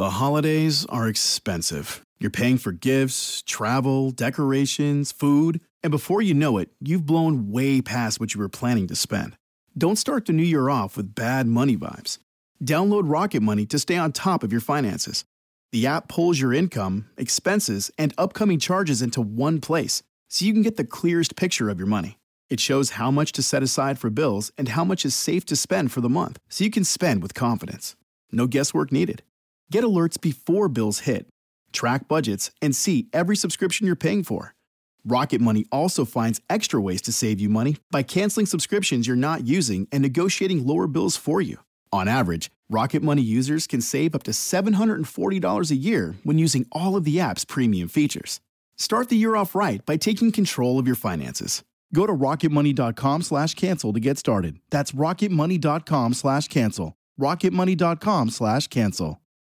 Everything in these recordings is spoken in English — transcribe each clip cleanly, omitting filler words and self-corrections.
The holidays are expensive. You're paying for gifts, travel, decorations, food, and before you know it, you've blown way past what you were planning to spend. Don't start the new year off with bad money vibes. Download Rocket Money to stay on top of your finances. The app pulls your income, expenses, and upcoming charges into one place, so you can get the clearest picture of your money. It shows how much to set aside for bills and how much is safe to spend for the month, so you can spend with confidence. No guesswork needed. Get alerts before bills hit, track budgets, and see every subscription you're paying for. Rocket Money also finds extra ways to save you money by canceling subscriptions you're not using and negotiating lower bills for you. On average, Rocket Money users can save up to $740 a year when using all of the app's premium features. Start the year off right by taking control of your finances. Go to rocketmoney.com/cancel to get started. That's rocketmoney.com/cancel. rocketmoney.com/cancel.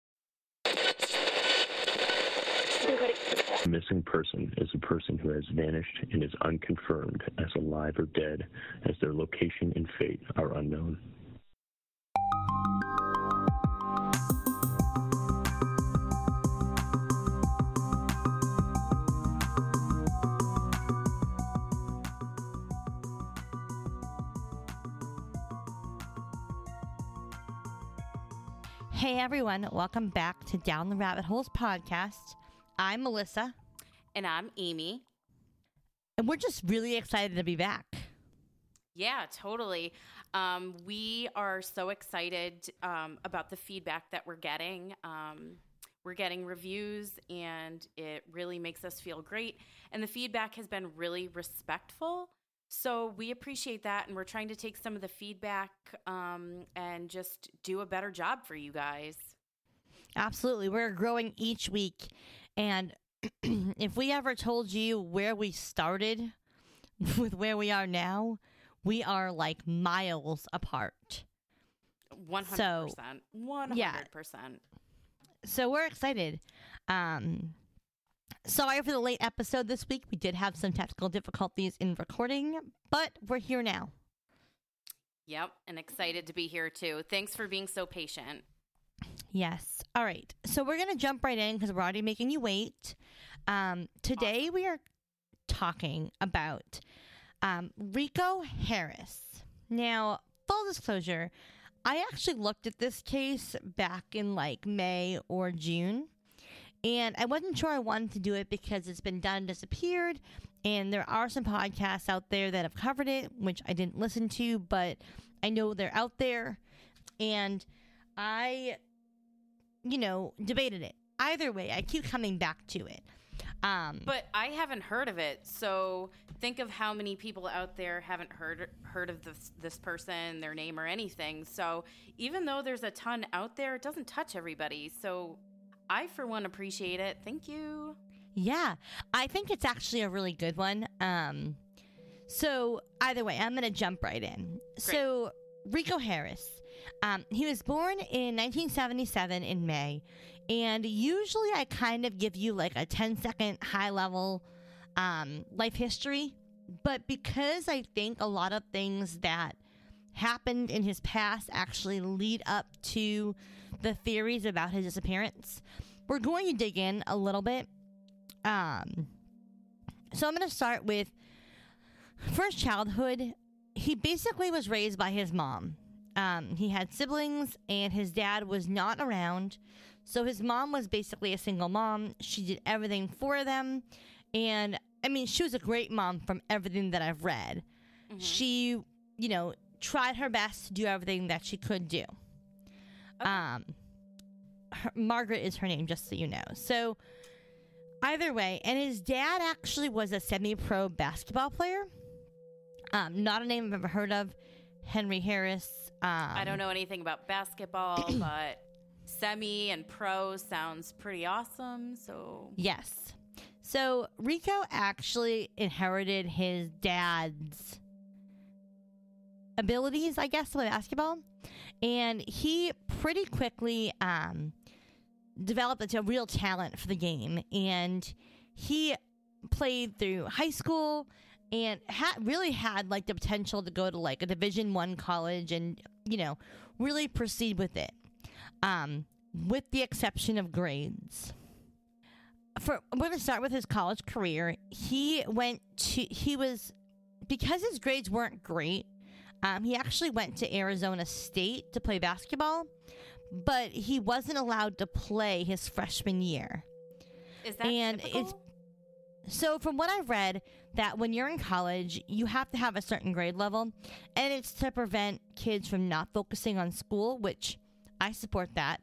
A missing person is a person who has vanished and is unconfirmed as alive or dead, as their location and fate are unknown. Hey everyone, welcome back to Down the Rabbit Holes podcast. I'm Melissa. And I'm Amy. And we're just really excited to be back. Yeah, totally. We are so excited about the feedback that we're getting. We're getting reviews, and it really makes us feel great. And the feedback has been really respectful. So we appreciate that, and we're trying to take some of the feedback and just do a better job for you guys. Absolutely. We're growing each week. And if we ever told you where we started with where we are now, we are like miles apart. 100%. 100%. Yeah. So we're excited. Sorry for the late episode this week. We did have some technical difficulties in recording, but we're here now. Yep, and excited to be here too. Thanks for being so patient. Yes. All right. So we're going to jump right in because we're already making you wait. Today we are talking about Rico Harris. Now, full disclosure, I actually looked at this case back in like May or June, and I wasn't sure I wanted to do it because it's been done and disappeared, and there are some podcasts out there that have covered it, which I didn't listen to, but I know they're out there, and I, debated it. Either way, I keep coming back to it. But I haven't heard of it, so think of how many people out there haven't heard of this person, their name, or anything. So even though there's a ton out there, it doesn't touch everybody. So I, for one, appreciate it. Thank you. Yeah, I think it's actually a really good one. So either way, I'm going to jump right in. Great. So Rico Harris, he was born in 1977 in May. And usually I kind of give you like a 10-second high-level life history. But because I think a lot of things that happened in his past actually lead up to the theories about his disappearance, we're going to dig in a little bit. So I'm going to start with first childhood. He basically was raised by his mom. He had siblings, and his dad was not around. So his mom was basically a single mom. She did everything for them. And, she was a great mom from everything that I've read. Mm-hmm. She, tried her best to do everything that she could do. Okay. Margaret is her name, just so you know. So either way, and his dad actually was a semi-pro basketball player. Not a name I've ever heard of. Henry Harris. I don't know anything about basketball, but semi and pro sounds pretty awesome. So yes. So Rico actually inherited his dad's abilities, I guess, with basketball, and he pretty quickly developed a real talent for the game. And he played through high school and really had like the potential to go to like a Division I college and really proceed with it. with the exception of grades. We're going to start with his college career. Because his grades weren't great, he actually went to Arizona State to play basketball, but he wasn't allowed to play his freshman year. Is that typical? So from what I've read, that when you're in college, you have to have a certain grade level, and it's to prevent kids from not focusing on school, which I support that.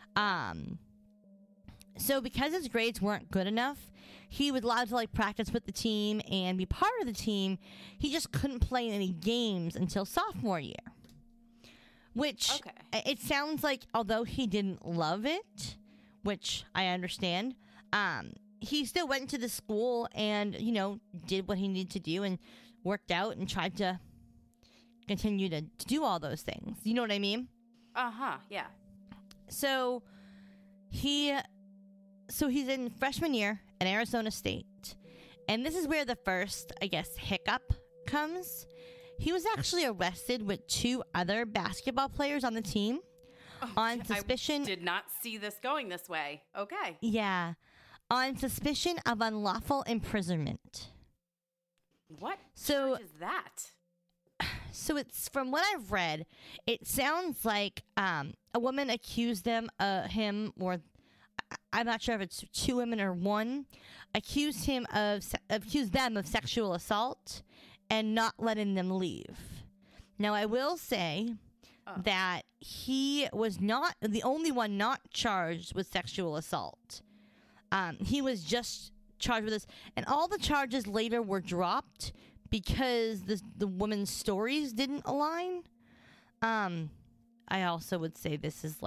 So because his grades weren't good enough, he was allowed to practice with the team and be part of the team. He just couldn't play in any games until sophomore year. Which it sounds like, although he didn't love it, which I understand, he still went to the school and, did what he needed to do and worked out and tried to continue to do all those things. You know what I mean? Yeah. So he's in freshman year at Arizona State. And this is where the first, hiccup comes. He was actually arrested with 2 other basketball players on the team on suspicion. I did not see this going this way. Okay. Yeah. On suspicion of unlawful imprisonment. What charge is that? So it's, from what I've read, it sounds like a woman accused him, or I'm not sure if it's 2 women or 1, accused them of sexual assault and not letting them leave. Now, I will say that he was not the only one not charged with sexual assault. He was just charged with this, and all the charges later were dropped because the woman's stories didn't align. I also would say this is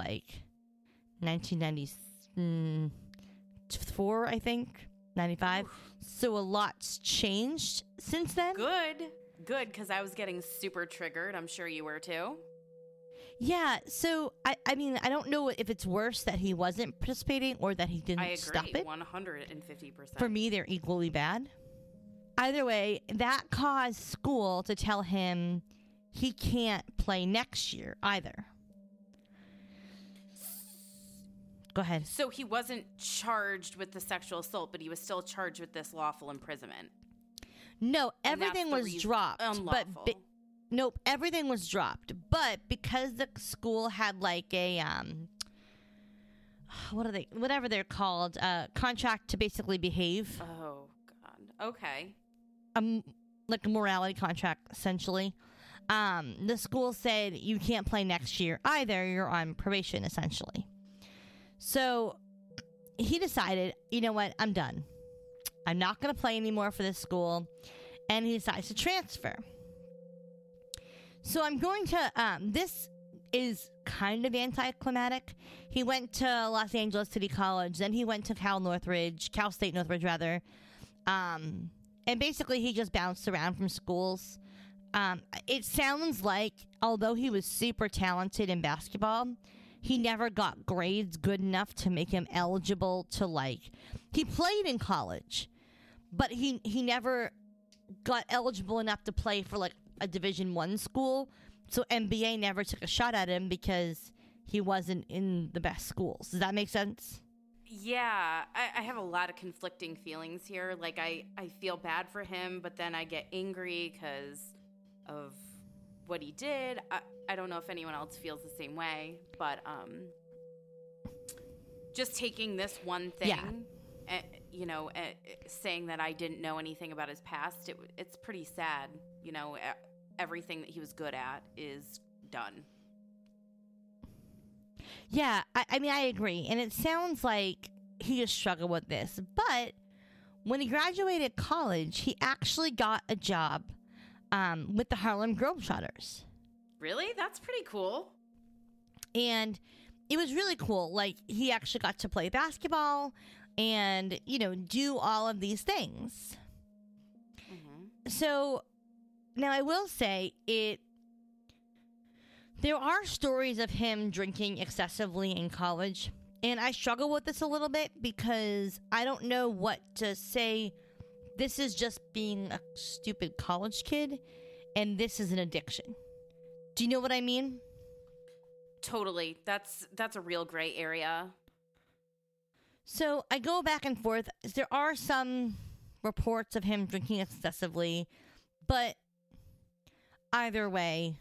1994, I think, 95. Oof. So a lot's changed since then. Good, because I was getting super triggered. I'm sure you were too. Yeah, so, I mean, I don't know if it's worse that he wasn't participating or that he didn't stop it. I agree, 150%. For me, they're equally bad. Either way, that caused school to tell him he can't play next year either. Go ahead. So he wasn't charged with the sexual assault, but he was still charged with this lawful imprisonment. No, everything was dropped. Unlawful. Nope, everything was dropped. But because the school had a whatever they're called, contract to basically behave. Oh God. Okay. Like a morality contract, essentially. The school said you can't play next year either. You're on probation, essentially. So he decided, you know what? I'm done. I'm not going to play anymore for this school. And he decides to transfer. So I'm going to, this is kind of anticlimactic. He went to Los Angeles City College, then he went to Cal State Northridge rather. And basically he just bounced around from schools. It sounds like, although he was super talented in basketball, he never got grades good enough to make him eligible to he played in college, but he never got eligible enough to play for a Division I school. So NBA never took a shot at him because he wasn't in the best schools. Does that make sense? Yeah, I have a lot of conflicting feelings here. I feel bad for him, but then I get angry because of what he did. I don't know if anyone else feels the same way, but just taking this one thing, saying that I didn't know anything about his past, it's pretty sad. Everything that he was good at is done. Yeah, I mean, I agree. And it sounds like he just struggled with this. But when he graduated college, he actually got a job with the Harlem Globetrotters. Really? That's pretty cool. And it was really cool. He actually got to play basketball and, do all of these things. Mm-hmm. So now I will say there are stories of him drinking excessively in college, and I struggle with this a little bit because I don't know what to say. This is just being a stupid college kid, and this is an addiction. Do you know what I mean? Totally. That's a real gray area. So I go back and forth. There are some reports of him drinking excessively, but either way,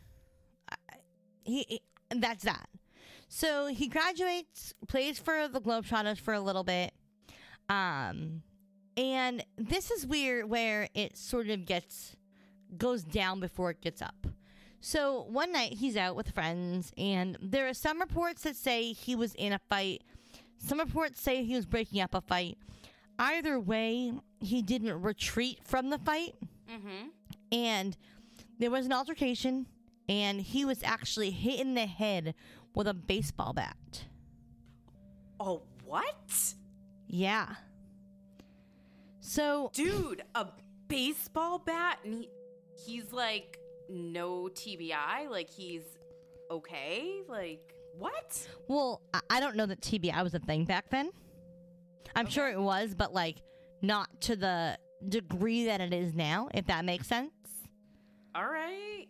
that's that. So he graduates, plays for the Globetrotters for a little bit, and this is weird where it sort of goes down before it gets up. So one night he's out with friends, and there are some reports that say he was in a fight. Some reports say he was breaking up a fight. Either way, he didn't retreat from the fight. Mm-hmm. And there was an altercation, and he was actually hit in the head with a baseball bat. Oh, what? Yeah. So... Dude, a baseball bat? And he's like, no TBI? Like, he's okay? Like, what? Well, I don't know that TBI was a thing back then. I'm sure it was, but, like, not to the degree that it is now, if that makes sense. All right.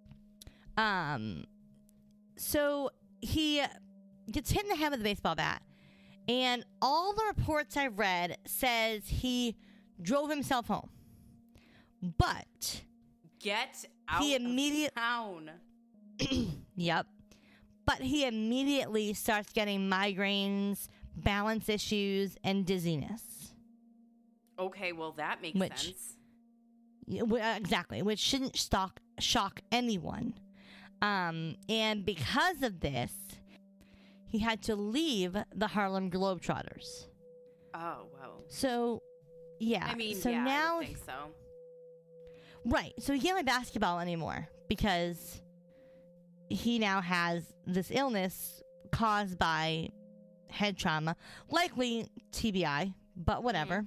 So he gets hit in the head with a baseball bat, and all the reports I've read says he drove himself home. But get out of town. Yep. But he immediately starts getting migraines, balance issues, and dizziness. Okay, well, that makes sense. Exactly, which shouldn't shock anyone. And because of this, he had to leave the Harlem Globetrotters. Oh, wow. So, yeah. I mean, so yeah, now, I would think so. Right. So he can't play basketball anymore because he now has this illness caused by head trauma, likely TBI, but whatever.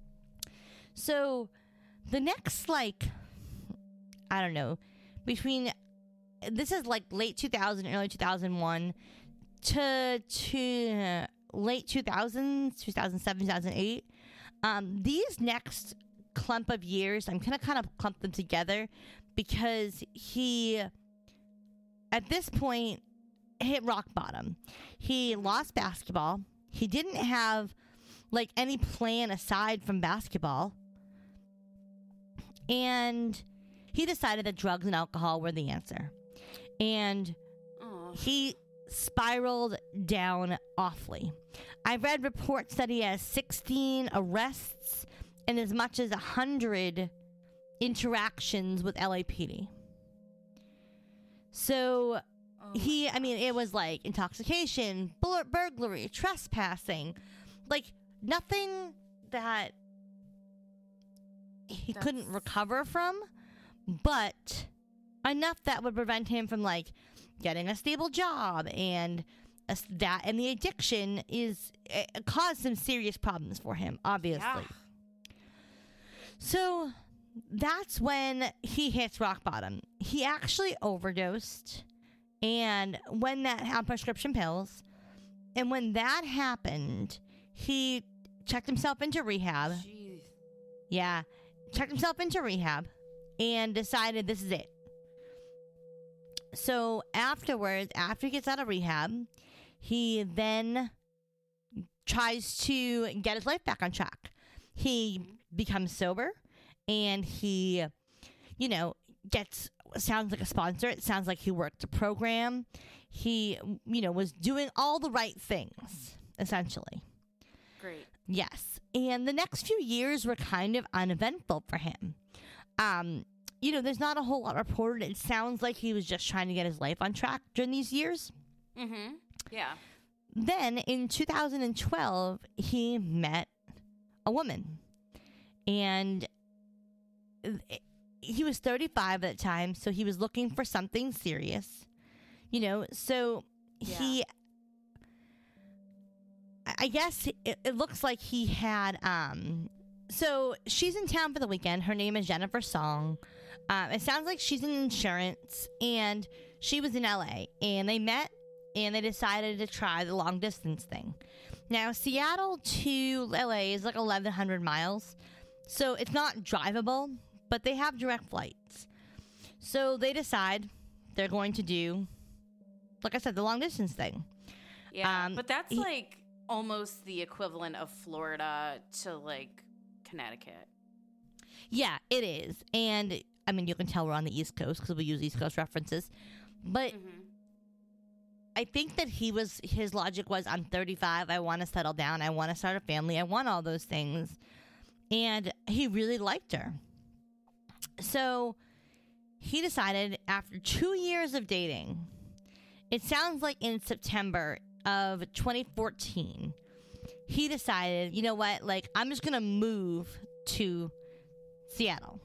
So the next, like, I don't know, between, this is like late 2000, early 2001 to late 2000s, 2007, 2008. These next clump of years, I'm going to kind of clump them together because he, at this point, hit rock bottom. He lost basketball. He didn't have, like, any plan aside from basketball. And he decided that drugs and alcohol were the answer. And he spiraled down awfully. I've read reports that he has 16 arrests and as much as 100 interactions with LAPD. So it was like intoxication, burglary, trespassing, like nothing that he couldn't recover from, but enough that would prevent him from, like, getting a stable job, and and the addiction caused some serious problems for him, obviously. Yeah. So that's when he hits rock bottom. He actually overdosed on prescription pills, and when that happened, he checked himself into rehab. Jeez. Yeah, checked himself into rehab and decided this is it. So afterwards, after he gets out of rehab, he then tries to get his life back on track. He becomes sober, and he, sounds like a sponsor. It sounds like he worked a program. He, was doing all the right things, essentially. Great. Yes. And the next few years were kind of uneventful for him. There's not a whole lot reported. It sounds like he was just trying to get his life on track during these years. Mm-hmm. Yeah. Then in 2012, he met a woman. And he was 35 at the time, so he was looking for something serious. So he... I guess it looks like he had... So she's in town for the weekend. Her name is Jennifer Song. It sounds like she's in insurance, and she was in LA, and they met, and they decided to try the long distance thing. Now, Seattle to LA is like 1,100 miles, so it's not drivable, but they have direct flights. So they decide they're going to do like I said, the long distance thing. Yeah, but that's like almost the equivalent of Florida to like Connecticut. Yeah, it is. And I mean, you can tell we're on the East Coast because we use East Coast references. But I think that his logic was, I'm 35, I want to settle down, I want to start a family, I want all those things. And he really liked her. So he decided after 2 years of dating, it sounds like in September of 2014, he decided, you know what, like, I'm just going to move to Seattle.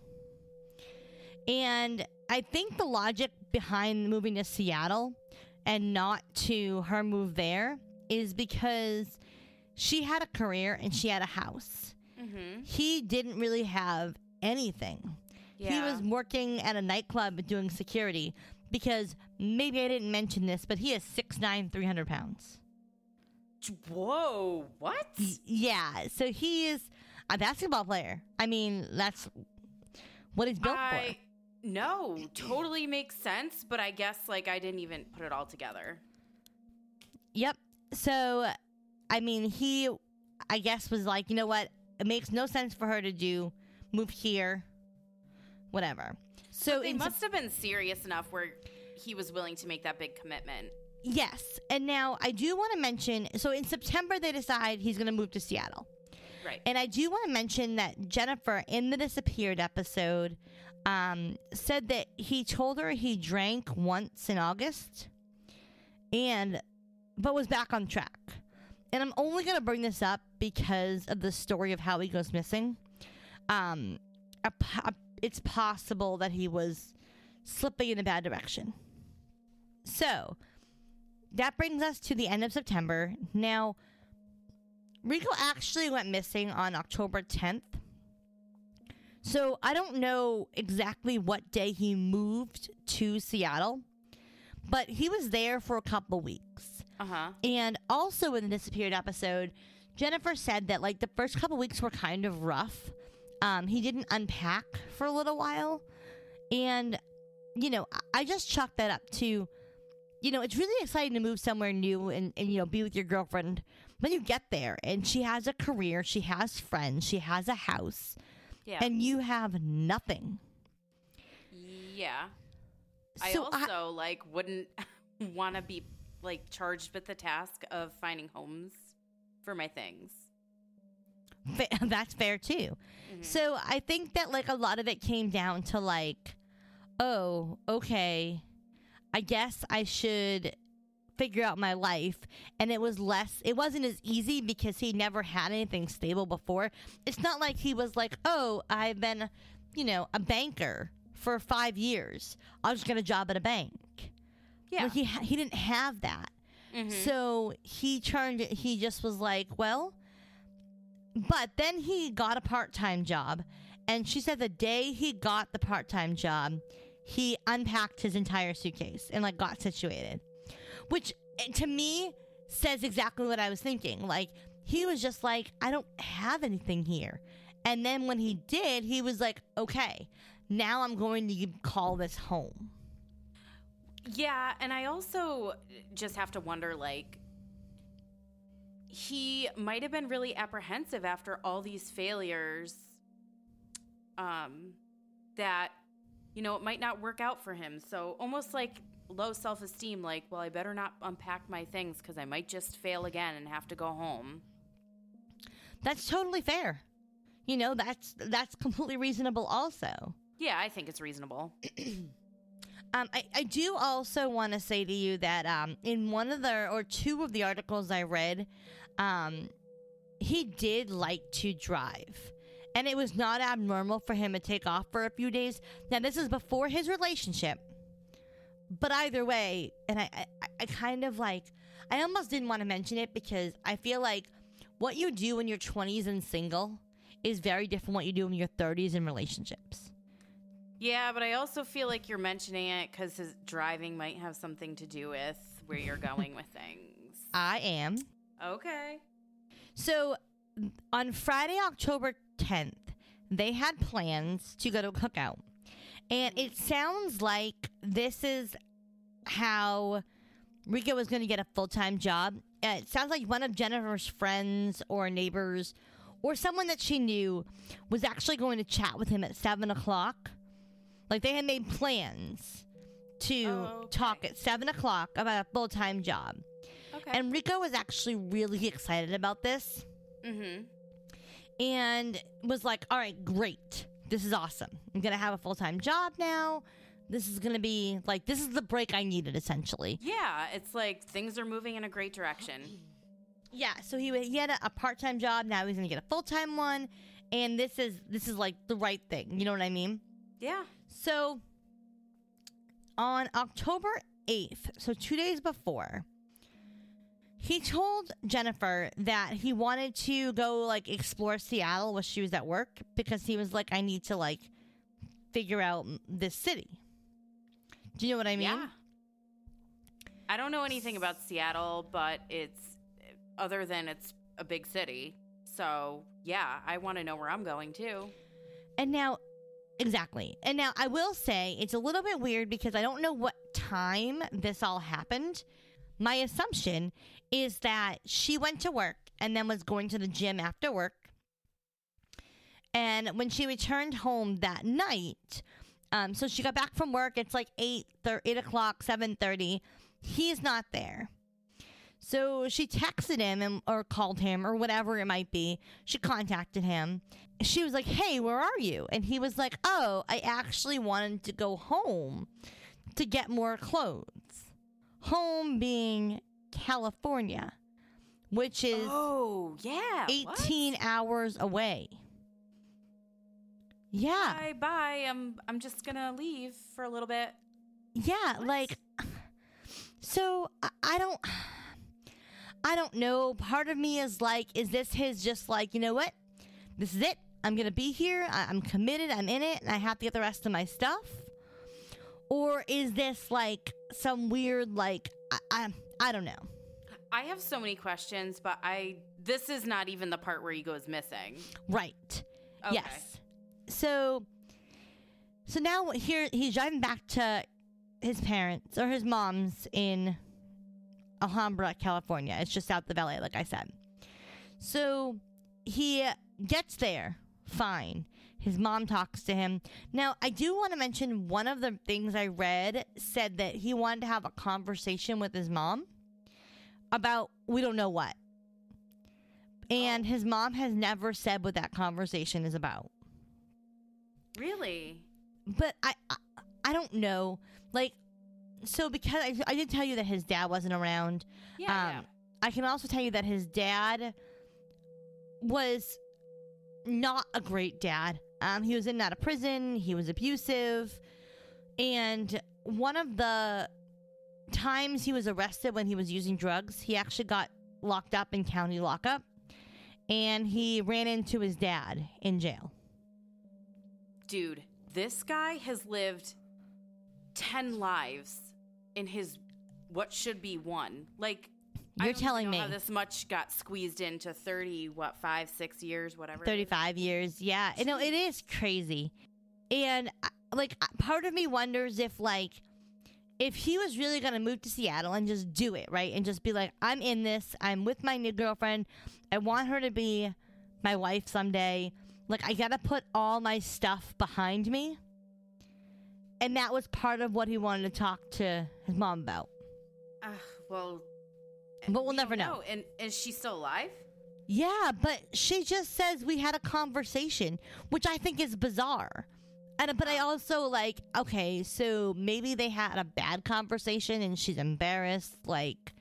And I think the logic behind moving to Seattle and not to her move there is because she had a career and she had a house. He didn't really have anything. He was working at a nightclub doing security because, maybe I didn't mention this, but he is 6'9", 300 pounds. Whoa, what? Yeah, so he is a basketball player. I mean, that's what he's built for. No, totally makes sense, but I guess like I didn't even put it all together. Yep. So, I mean, he, I guess, was like, you know what? It makes no sense for her to move here, whatever. So but they must have been serious enough where he was willing to make that big commitment. Yes. And now I do want to mention, so in September they decide he's going to move to Seattle. Right. And I do want to mention that Jennifer, in the Disappeared episode, said that he told her he drank once in August, but was back on track. And I'm only going to bring this up because of the story of how he goes missing. It's possible that he was slipping in a bad direction. So, that brings us to the end of September. Now, Rico actually went missing on October 10th. So, I don't know exactly what day he moved to Seattle, but he was there for a couple weeks. And also in the Disappeared episode, Jennifer said that like the first couple weeks were kind of rough. He didn't unpack for a little while. And, you know, I just chalked that up to, you know, it's really exciting to move somewhere new and you know, be with your girlfriend when you get there. And she has a career, she has friends, she has a house. Yeah. And you have nothing. Yeah. So I also like wouldn't want to be like charged with the task of finding homes for my things. That's fair too. So I think that like a lot of it came down to like, oh, okay, I guess I should figure out my life. And it wasn't as easy because he never had anything stable before. It's not like he was like, oh, I've been, you know, a banker for 5 years. I'll just get a job at a bank. Yeah. Like he didn't have that. So he just was like, well, but then he got a part-time job. And she said the day he got the part-time job, he unpacked his entire suitcase and like got situated. Which to me says exactly what I was thinking. Like he was just like, I don't have anything here. And then when he did, he was like, okay, now I'm going to call this home. Yeah, and I also just have to wonder, like, he might have been really apprehensive after all these failures, that, you know, it might not work out for him. So almost like low self-esteem, like, well, I better not unpack my things because I might just fail again and have to go home. That's totally fair. You know, that's completely reasonable also. Yeah, I think it's reasonable. I do also want to say to you that in one of two of the articles I read, he did like to drive. And it was not abnormal for him to take off for a few days. Now, this is before his relationship. But either way, and I kind of like, I almost didn't want to mention it because I feel like what you do in your 20s and single is very different from what you do in your 30s in relationships. Yeah, but I also feel like you're mentioning it because his driving might have something to do with where you're going with things. I am. Okay. So on Friday, October 10th, they had plans to go to a cookout. And it sounds like this is how Rico was going to get a full-time job. It sounds like one of Jennifer's friends or neighbors or someone that she knew was actually going to chat with him at 7 o'clock. Like, they had made plans to talk at 7 o'clock about a full-time job. Okay. And Rico was actually really excited about this. Mm-hmm. And was like, all right, great. This is awesome. I'm going to have a full-time job now. This is going to be, like, this is the break I needed, essentially. Yeah, it's like things are moving in a great direction. Yeah, so he had a part-time job. Now he's going to get a full-time one. And this is like, the right thing. You know what I mean? Yeah. So, on October 8th, so 2 days before, he told Jennifer that he wanted to go, like, explore Seattle while she was at work because he was like, I need to, like, figure out this city. Do you know what I mean? Yeah. I don't know anything about Seattle, but other than it's a big city. So, yeah, I want to know where I'm going, too. And now, exactly. And now, I will say, it's a little bit weird because I don't know what time this all happened. My assumption is that she went to work and then was going to the gym after work. And when she returned home that night, so she got back from work. It's like 8 o'clock, 7:30. He's not there. So she texted him or called him or whatever it might be. She contacted him. She was like, hey, where are you? And he was like, oh, I actually wanted to go home to get more clothes. Home being California, which is 18 hours away. Yeah. Bye. I'm just gonna leave for a little bit. Yeah, what? like, so I don't know. Part of me is like, is this his just like, you know what? This is it. I'm gonna be here. I'm committed. I'm in it, and I have to get the rest of my stuff. Or is this like some weird like I don't know. I have so many questions, but this is not even the part where he goes missing. Right. Okay. Yes. So now here he's driving back to his parents or his mom's in Alhambra, California. It's just south of LA, like I said. So he gets there fine. His mom talks to him. Now, I do want to mention one of the things I read said that he wanted to have a conversation with his mom about we don't know what. And his mom has never said what that conversation is about. Really? But I don't know. Like, so because I did tell you that his dad wasn't around. Yeah. I can also tell you that his dad was not a great dad. He was in and out of prison. He was abusive. And one of the times he was arrested when he was using drugs, he actually got locked up in county lockup. And he ran into his dad in jail. Dude, this guy has lived 10 lives in his what should be one. Like, You're telling me how this much got squeezed into 5, 6 years, whatever. 35 years. Yeah. You know, it is crazy. And like, part of me wonders if he was really going to move to Seattle and just do it, right? And just be like, I'm in this. I'm with my new girlfriend. I want her to be my wife someday. Like, I got to put all my stuff behind me. And that was part of what he wanted to talk to his mom about. Well, but we'll never know. And is she still alive? Yeah, but she just says we had a conversation, which I think is bizarre. But I also like, okay, so maybe they had a bad conversation and she's embarrassed. Like,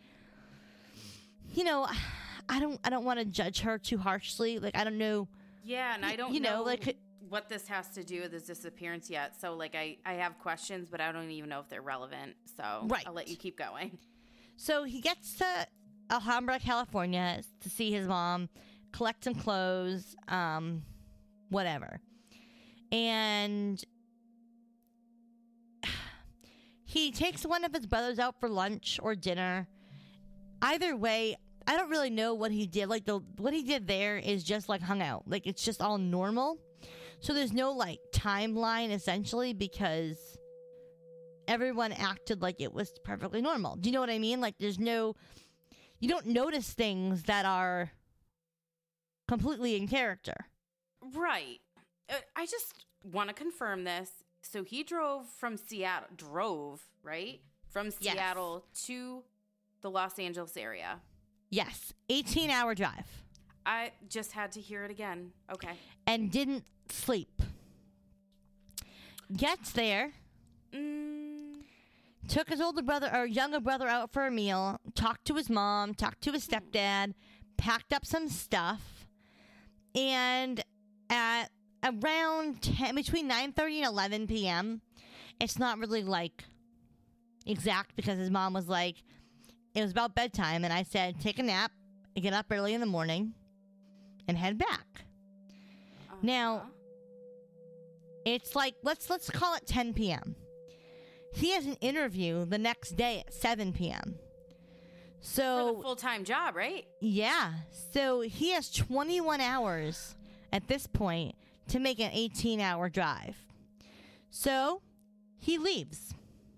you know, I don't want to judge her too harshly. Like, I don't know. Yeah, and I don't know like what this has to do with his disappearance yet. So, like, I have questions, but I don't even know if they're relevant. So right. I'll let you keep going. So he gets to Alhambra, California to see his mom, collect some clothes, whatever. And he takes one of his brothers out for lunch or dinner. Either way, I don't really know what he did. Like, what he did there is just, like, hung out. Like, it's just all normal. So there's no, like, timeline, essentially, because everyone acted like it was perfectly normal. Do you know what I mean? Like, you don't notice things that are completely in character. Right. I just want to confirm this. So he drove from Seattle, right? From Seattle to the Los Angeles area. Yes. 18-hour drive. I just had to hear it again. Okay. And didn't sleep. Gets there. Took his younger brother out for a meal. Talked to his mom. Talked to his stepdad. Packed up some stuff. And at around between 9:30 and 11 p.m., it's not really like exact because his mom was like, it was about bedtime, and I said, take a nap, get up early in the morning, and head back. Now, it's like, let's call it 10 p.m. He has an interview the next day at 7 p.m. So for the full-time job, right? Yeah. So he has 21 hours at this point to make an 18-hour drive. So he leaves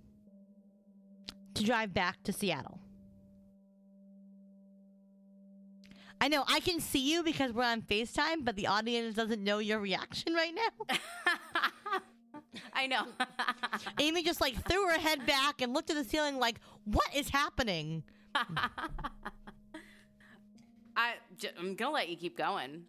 to drive back to Seattle. I know I can see you because we're on FaceTime, but the audience doesn't know your reaction right now. I know. Amy just like threw her head back and looked at the ceiling like, what is happening? I'm gonna let you keep going.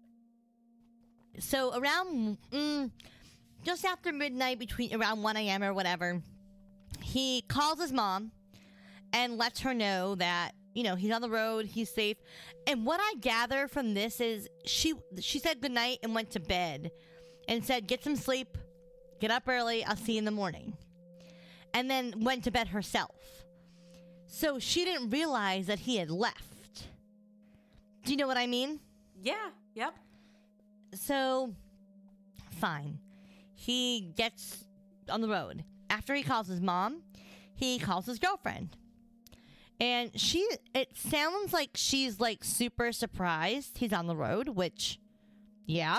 So around just after midnight, around 1 a.m. or whatever, he calls his mom and lets her know that, you know, he's on the road, he's safe. And what I gather from this is she said goodnight and went to bed and said, get some sleep, get up early, I'll see you in the morning. And then went to bed herself. So she didn't realize that he had left. Do you know what I mean? Yeah, yep. So, fine. He gets on the road. After he calls his mom, he calls his girlfriend. And it sounds like she's like super surprised he's on the road, which, yeah.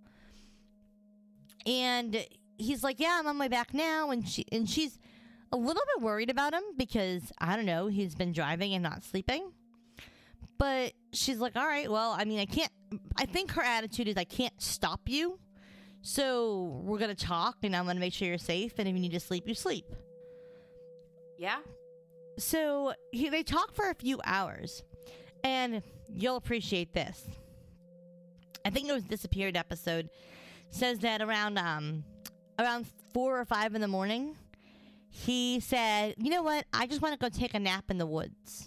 And he's like, yeah, I'm on my way back now. And she's a little bit worried about him because, I don't know, he's been driving and not sleeping. But she's like, all right, well, I mean, I think her attitude is I can't stop you. So we're going to talk and I'm going to make sure you're safe. And if you need to sleep, you sleep. Yeah. So they talk for a few hours. And you'll appreciate this. I think it was Disappeared episode. Says that around 4 or 5 in the morning, he said, you know what? I just want to go take a nap in the woods.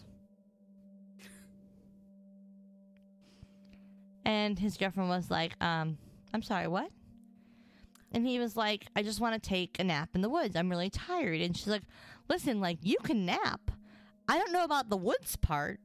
And his girlfriend was like, I'm sorry, what? And he was like, I just want to take a nap in the woods. I'm really tired. And she's like, listen, like, you can nap. I don't know about the woods part.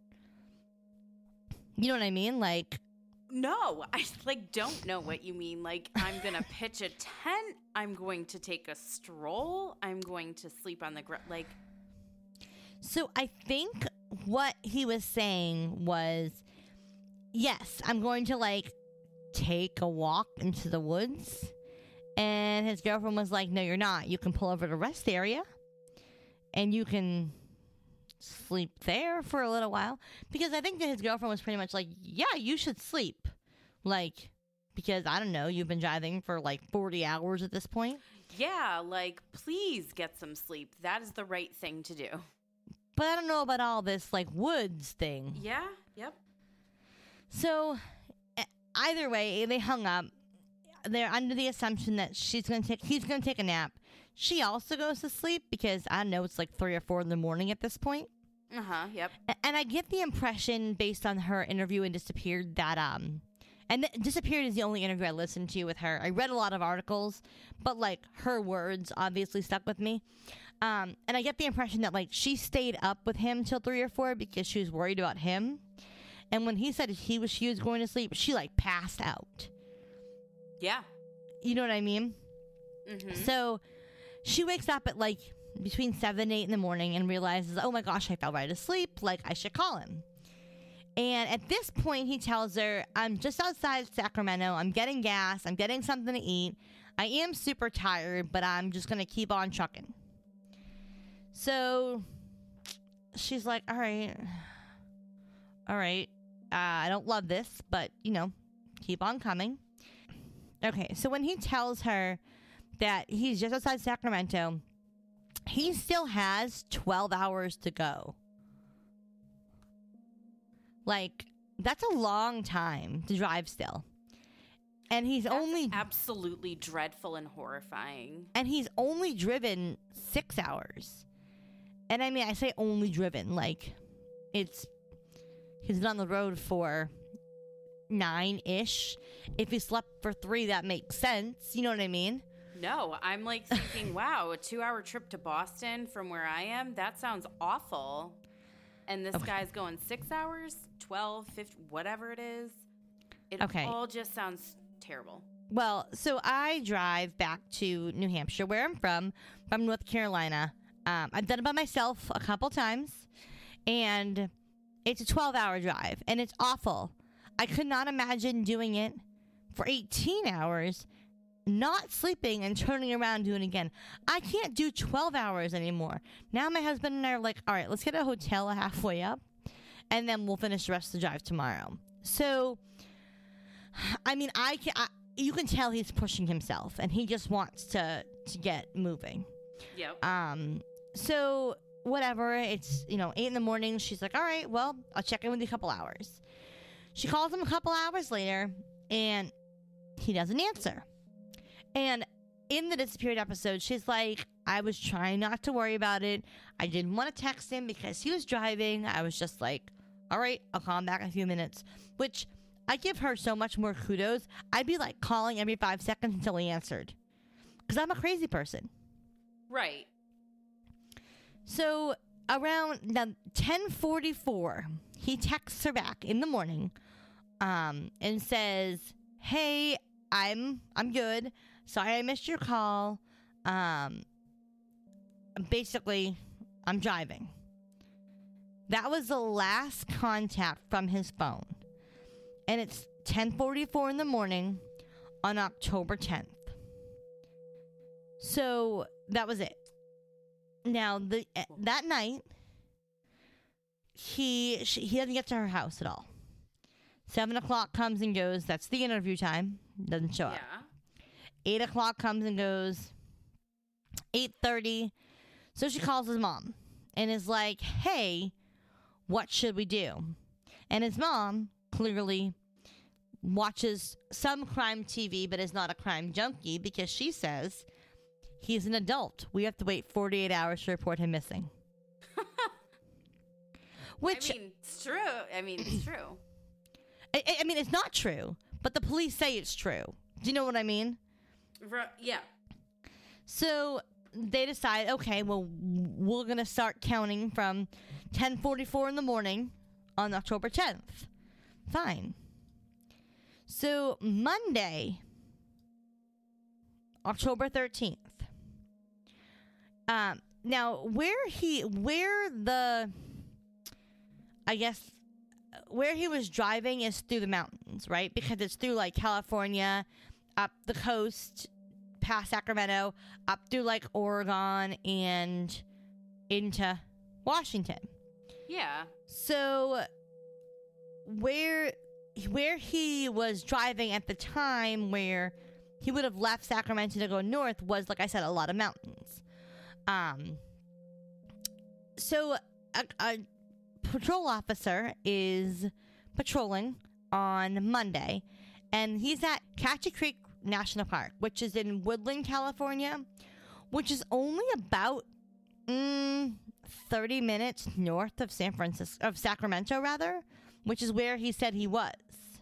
You know what I mean? Like, no, I don't know what you mean. Like, I'm going to pitch a tent. I'm going to take a stroll. I'm going to sleep on the ground. Like, so I think what he was saying was, yes, I'm going to like take a walk into the woods. And his girlfriend was like, no, you're not. You can pull over to the rest area and you can sleep there for a little while. Because I think that his girlfriend was pretty much like, yeah, you should sleep. Like, because I don't know, you've been driving for like 40 hours at this point. Yeah, like, please get some sleep. That is the right thing to do. But I don't know about all this like woods thing. Yeah, yep. So either way, they hung up. They're under the assumption that he's going to take a nap. She also goes to sleep because, I don't know, it's like 3 or 4 in the morning at this point. Uh-huh, yep. And I get the impression based on her interview in Disappeared that, and Disappeared is the only interview I listened to with her. I read a lot of articles, but like her words obviously stuck with me. And I get the impression that like she stayed up with him till 3 or 4 because she was worried about him. And when he said she was going to sleep, she like passed out. Yeah. You know what I mean? Mm-hmm. So she wakes up at like between 7 and 8 in the morning and realizes, oh my gosh, I fell right asleep. Like, I should call him. And at this point, he tells her, I'm just outside Sacramento. I'm getting gas. I'm getting something to eat. I am super tired, but I'm just going to keep on trucking. So she's like, all right. I don't love this, but, keep on coming. Okay, so when he tells her that he's just outside Sacramento, he still has 12 hours to go. Like, that's a long time to drive still. And he's only absolutely dreadful and horrifying. And he's only driven 6 hours. And I mean, I say only driven, like he's been on the road for 9-ish. If he slept for 3, that makes sense. You know what I mean? No, I'm like thinking, wow, a 2-hour trip to Boston from where I am, that sounds awful. And this guy's going 6 hours, 12, 15, whatever it is. It all just sounds terrible. Well, so I drive back to New Hampshire, where I'm from North Carolina. I've done it by myself a couple times, and it's a 12-hour drive, and it's awful. I could not imagine doing it for 18 hours, not sleeping and turning around doing it again. I can't do 12 hours anymore. Now my husband and I are like, all right, let's get a hotel halfway up, and then we'll finish the rest of the drive tomorrow. So, I mean, you can tell he's pushing himself, and he just wants to get moving. Yep. So whatever, it's 8 in the morning. She's like, all right, well, I'll check in with you a couple hours. She calls him a couple hours later, and he doesn't answer. And in the disappeared episode, she's like, I was trying not to worry about it. I didn't want to text him because he was driving. I was just like, all right, I'll call him back in a few minutes, which I give her so much more kudos. I'd be like calling every 5 seconds until he answered, because I'm a crazy person. Right. So around 10:44, he texts her back in the morning, and says, "Hey, I'm good. Sorry I missed your call. Basically, I'm driving." That was the last contact from his phone, and it's 10:44 in the morning on October 10th. So that was it. Now, that night, he doesn't get to her house at all. 7 o'clock comes and goes. That's the interview time. Doesn't show up. 8 o'clock comes and goes. 8:30. So she calls his mom and is like, hey, what should we do? And his mom clearly watches some crime TV, but is not a crime junkie, because she says, he's an adult. We have to wait 48 hours to report him missing. Which, it's true. It's true. I mean, it's not true, but the police say it's true. Do you know what I mean? Yeah. So they decide, okay, well, we're going to start counting from 10:44 in the morning on October 10th. Fine. So Monday, October 13th. Now, where he was driving is through the mountains, right? Because it's through like California, up the coast, past Sacramento, up through like Oregon and into Washington. Yeah. So where he was driving at the time, where he would have left Sacramento to go north, was, like I said, a lot of mountains. So a patrol officer is patrolling on Monday, and he's at Catchy Creek National Park, which is in Woodland, California, which is only about 30 minutes north of Sacramento, rather, which is where he said he was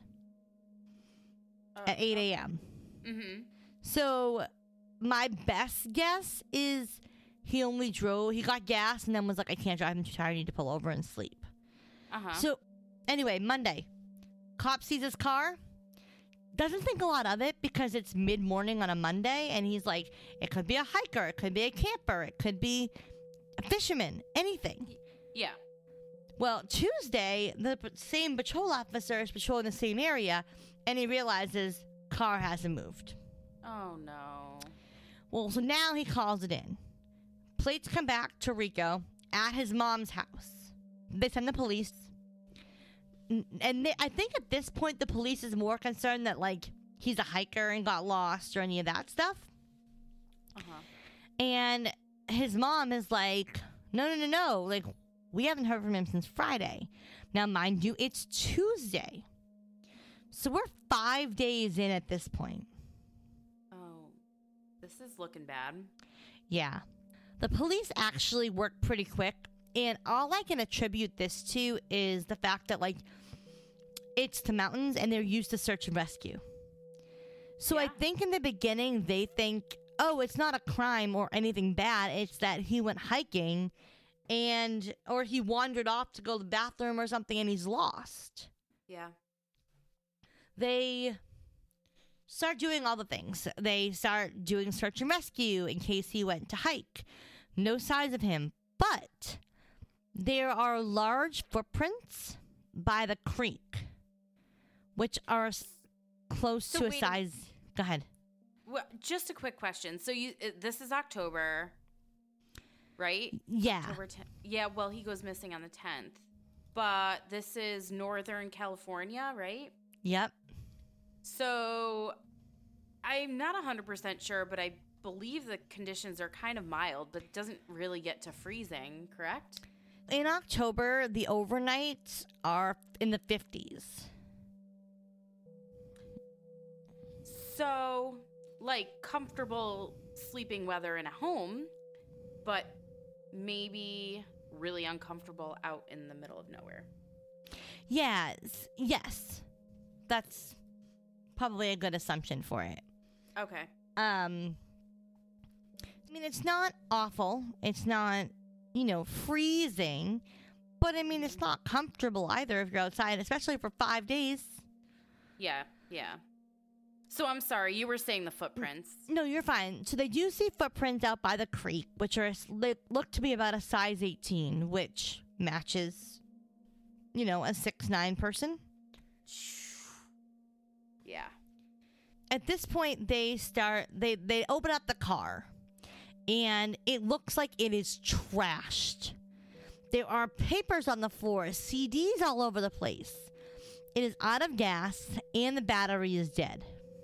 at 8 a.m. Mm-hmm. So my best guess is he got gas and then was like, I can't drive, I'm too tired, I need to pull over and sleep. So anyway, Monday, cop sees his car, doesn't think a lot of it because it's mid-morning on a Monday, and he's like, it could be a hiker, it could be a camper, it could be a fisherman, anything. Yeah. Well, Tuesday, the same patrol officer is patrolling the same area, and he realizes car hasn't moved. Oh, no. Well, so now he calls it in. Plates come back to Rico at his mom's house. They send the police. And I think at this point, the police is more concerned that, like, he's a hiker and got lost or any of that stuff. Uh-huh. And his mom is like, no. Like, we haven't heard from him since Friday. Now, mind you, it's Tuesday. So we're 5 days in at this point. Oh, this is looking bad. Yeah. The police actually work pretty quick. And all I can attribute this to is the fact that, like, it's the mountains and they're used to search and rescue. So I think in the beginning they think, oh, it's not a crime or anything bad. It's that he went hiking or he wandered off to go to the bathroom or something and he's lost. Yeah. They start doing all the things. They start doing search and rescue in case he went to hike. No signs of him. But there are large footprints by the creek, which are close to a size. Go ahead. Well, just a quick question. So this is October, right? Yeah. October 10th. Yeah, well, he goes missing on the 10th. But this is Northern California, right? Yep. So I'm not 100% sure, but I believe the conditions are kind of mild, but it doesn't really get to freezing, correct? In October, the overnights are in the 50s. So, like, comfortable sleeping weather in a home, but maybe really uncomfortable out in the middle of nowhere. Yes. That's probably a good assumption for it. Okay. I mean, it's not awful. It's not, freezing. But, I mean, it's not comfortable either if you're outside, especially for 5 days. Yeah. So I'm sorry, you were saying the footprints. No, you're fine. So they do see footprints out by the creek, which look to be about a size 18, which matches, a 6'9" person. Yeah. At this point, they open up the car, and it looks like it is trashed. There are papers on the floor, CDs all over the place. It is out of gas, and the battery is dead.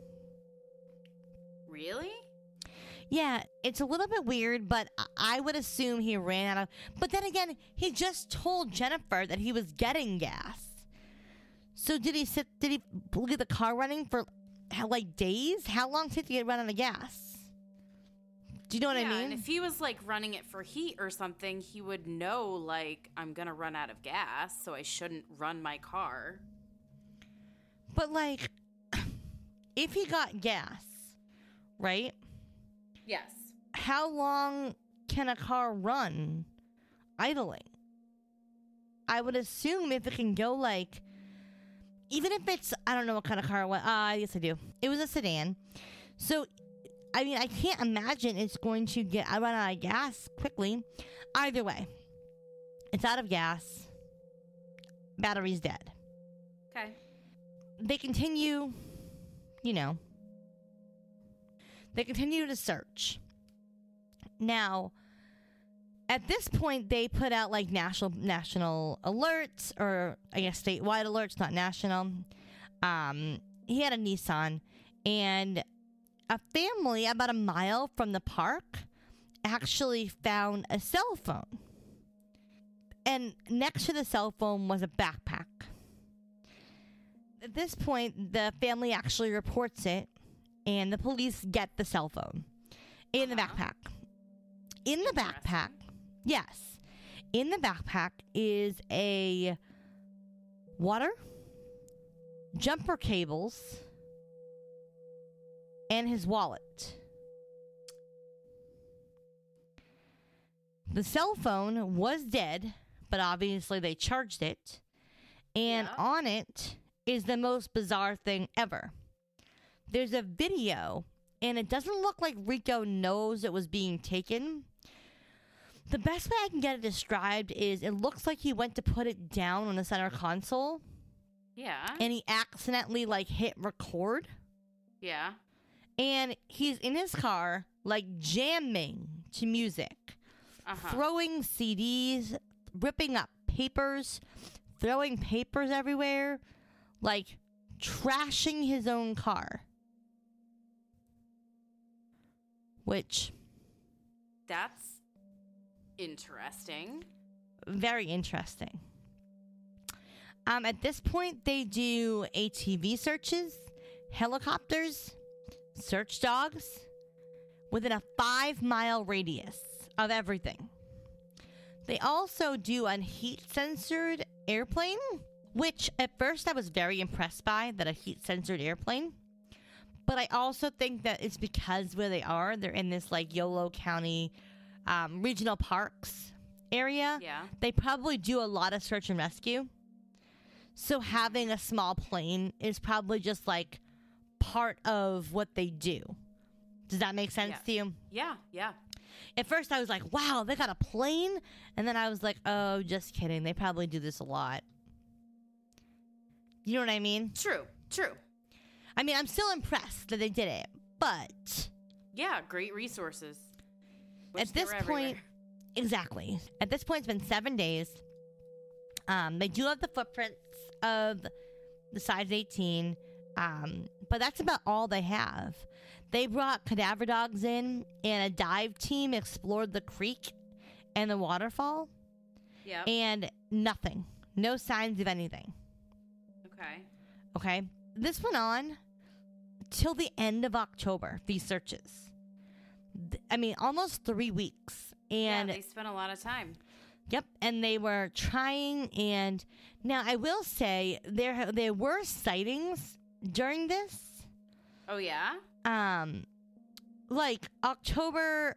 Really? Yeah, it's a little bit weird, but I would assume he ran out of... But then again, he just told Jennifer that he was getting gas. So did he leave the car running for, like, days? How long did he run out of gas? Do you know what I mean? And if he was, like, running it for heat or something, he would know, like, I'm going to run out of gas, so I shouldn't run my car. But, like, if he got gas, right? Yes. How long can a car run idling? I would assume if it can go, like, even if it's, I don't know what kind of car it was. Yes, I do. It was a sedan. So, I mean, I can't imagine it's going to run out of gas quickly. Either way, it's out of gas. Battery's dead. Okay. They continue, they continue to search. Now, at this point, they put out, like, national alerts, or I guess statewide alerts, not national. He had a Nissan, and a family about a mile from the park actually found a cell phone. And next to the cell phone was a backpack. At this point, the family actually reports it, and the police get the cell phone in the backpack. In the backpack, yes. In the backpack is a water, jumper cables, and his wallet. The cell phone was dead, but obviously they charged it. And on it is the most bizarre thing ever. There's a video, and it doesn't look like Rico knows it was being taken. The best way I can get it described is it looks like he went to put it down on the center console. Yeah. And he accidentally, like, hit record. Yeah. And he's in his car, like, jamming to music. throwing CDs, ripping up papers, throwing papers everywhere, like trashing his own car. Which... That's interesting. Very interesting. At this point, they do ATV searches, helicopters, search dogs, within a 5-mile radius of everything. They also do a heat-censored airplane, which at first I was very impressed by, that a heat-censored airplane. But I also think that it's because where they are, they're in this like Yolo County regional parks area. Yeah. They probably do a lot of search and rescue. So having a small plane is probably just like part of what they do. Does that make sense to you? Yeah, yeah. At first I was like, wow, they got a plane? And then I was like, oh, just kidding. They probably do this a lot. You know what I mean? True. I mean, I'm still impressed that they did it, but... Yeah, great resources. At this point, exactly. At this point, it's been 7 days. They do have the footprints of the size 18, but that's about all they have. They brought cadaver dogs in, and a dive team explored the creek and the waterfall. Yeah. And nothing. No signs of anything. Okay. This went on till the end of October, these searches. I mean, almost 3 weeks. And yeah, they spent a lot of time. Yep, and they were trying, and now I will say there were sightings during this. Oh, yeah? Like October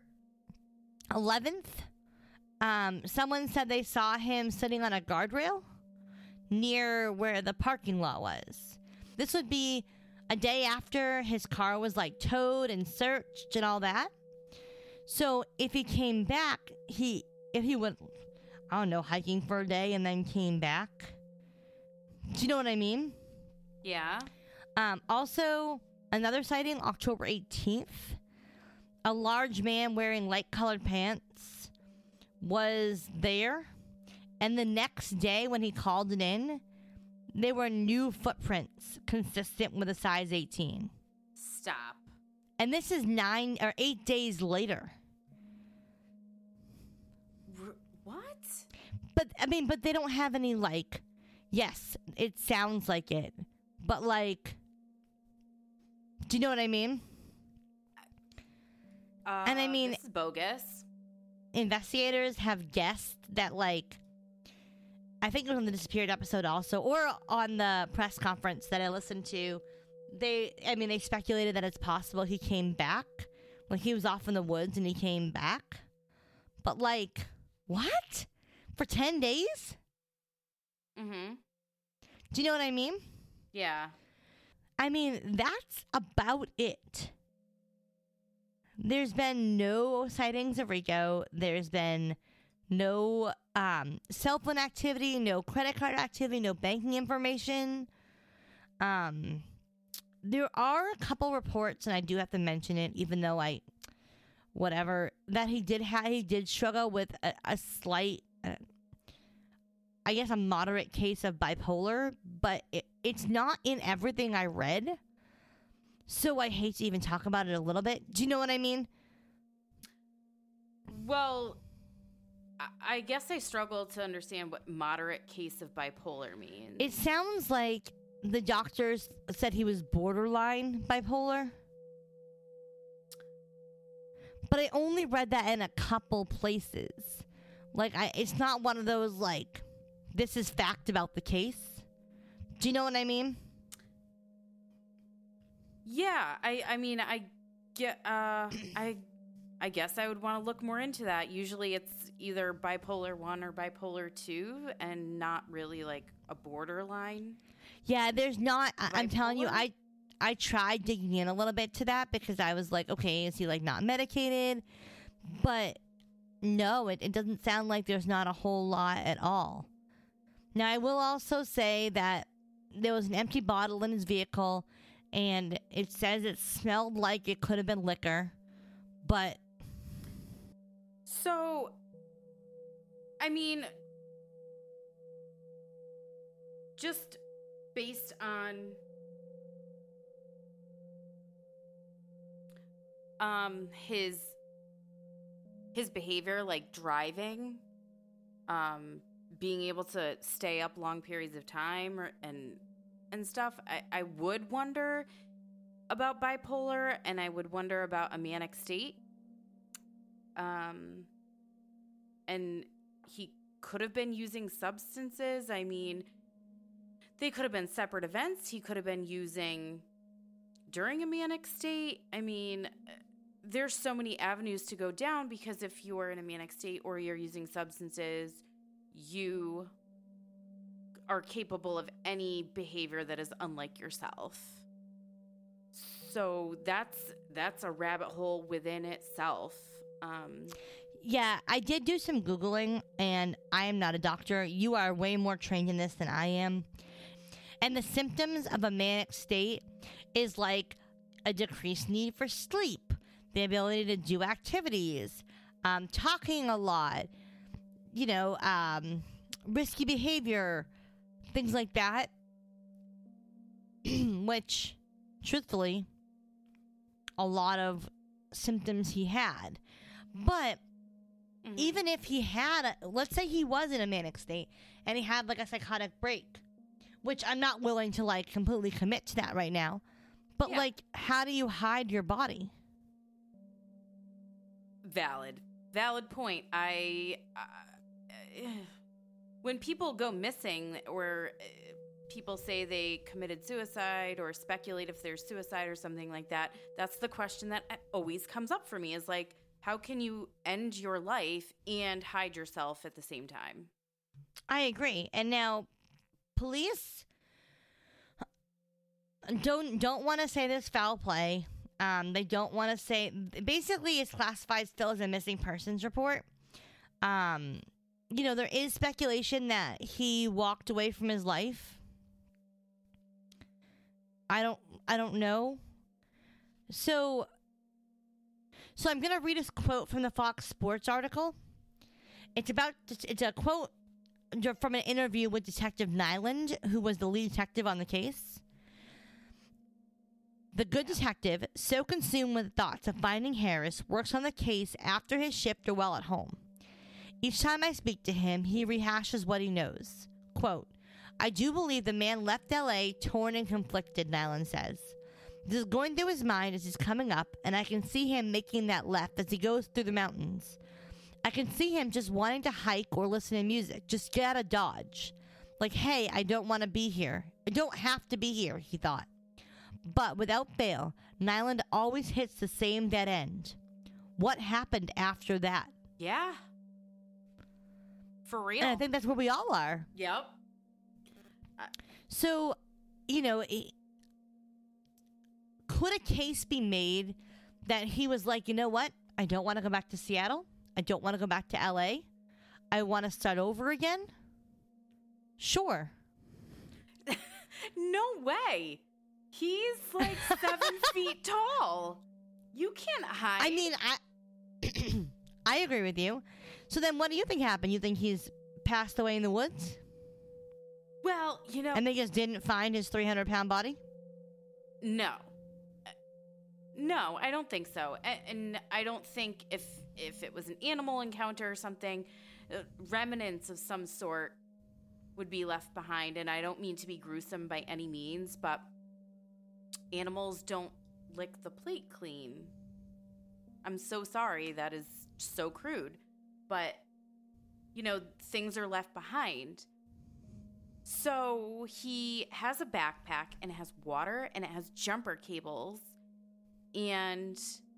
11th, someone said they saw him sitting on a guardrail near where the parking lot was. This would be a day after his car was like towed and searched and all that. So if he came back, if he went, I don't know, hiking for a day and then came back. Do you know what I mean? Yeah. Also, another sighting, October 18th. A large man wearing light-colored pants was there. And the next day when he called it in, there were new footprints consistent with a size 18. Stop. And this is 9 or 8 days later. What? But they don't have any, like, yes, it sounds like it. But, like, do you know what I mean? And I mean, this is bogus. Investigators have guessed that, like, I think it was on the disappeared episode also, or on the press conference that I listened to, they speculated that it's possible he came back. Like, he was off in the woods and he came back. But, like, what? For 10 days? Mm-hmm. Do you know what I mean? Yeah. I mean, that's about it. There's been no sightings of Rico. There's been no cell phone activity, no credit card activity, no banking information. There are a couple reports, and I do have to mention it, even though that he did struggle with a slight, I guess a moderate case of bipolar, but it's not in everything I read. So I hate to even talk about it a little bit. Do you know what I mean? Well, I guess I struggle to understand what moderate case of bipolar means. It sounds like the doctors said he was borderline bipolar. But I only read that in a couple places. Like, it's not one of those, like, this is fact about the case. Do you know what I mean? Yeah, I mean, I guess I would want to look more into that. Usually it's either bipolar 1 or bipolar 2 and not really like a borderline. Yeah, there's not. I'm telling you, Bipolar? I tried digging in a little bit to that because I was like, okay, is he like not medicated? But no, it doesn't sound like there's not a whole lot at all. Now, I will also say that there was an empty bottle in his vehicle, and it says it smelled like it could have been liquor, but... So, I mean, just based on his behavior, like driving, being able to stay up long periods of time and stuff, I would wonder about bipolar, and I would wonder about a manic state. And he could have been using substances. I mean, they could have been separate events. He could have been using during a manic state. I mean, there's so many avenues to go down, because if you are in a manic state or you're using substances, you are capable of any behavior that is unlike yourself. So that's a rabbit hole within itself. Yeah, I did do some Googling, and I am not a doctor. You are way more trained in this than I am. And the symptoms of a manic state is like a decreased need for sleep, the ability to do activities, talking a lot, risky behavior, things like that, which, truthfully, a lot of symptoms he had. But even if he had, let's say he was in a manic state and he had like a psychotic break, which I'm not willing to like completely commit to that right now. But like, how do you hide your body? Valid point. When people go missing, or people say they committed suicide or speculate if there's suicide or something like that, that's the question that always comes up for me, is like, how can you end your life and hide yourself at the same time? I agree. And now police don't want to say this foul play. They don't want to say, basically it's classified still as a missing persons report. There is speculation that he walked away from his life. I don't know. So I'm going to read a quote from the Fox Sports article. It's a quote from an interview with Detective Nyland, who was the lead detective on the case. The good detective, so consumed with thoughts of finding Harris, works on the case after his shift or while at home. Each time I speak to him, he rehashes what he knows. Quote, I do believe the man left L.A. torn and conflicted, Nyland says. This is going through his mind as he's coming up, and I can see him making that left as he goes through the mountains. I can see him just wanting to hike or listen to music, just get out of Dodge. Like, hey, I don't want to be here. I don't have to be here, he thought. But without fail, Nyland always hits the same dead end. What happened after that? Yeah. For real. And I think that's where we all are. Yep. So, could a case be made that he was like, you know what? I don't want to go back to Seattle. I don't want to go back to LA. I want to start over again. Sure. No way. He's like 7 feet tall. You can't hide. I mean, I agree with you. So then what do you think happened? You think he's passed away in the woods? Well, And they just didn't find his 300-pound body? No. No, I don't think so. And I don't think if it was an animal encounter or something, remnants of some sort would be left behind. And I don't mean to be gruesome by any means, but animals don't lick the plate clean. I'm so sorry. That is so crude. But, things are left behind. So he has a backpack, and it has water, and it has jumper cables, and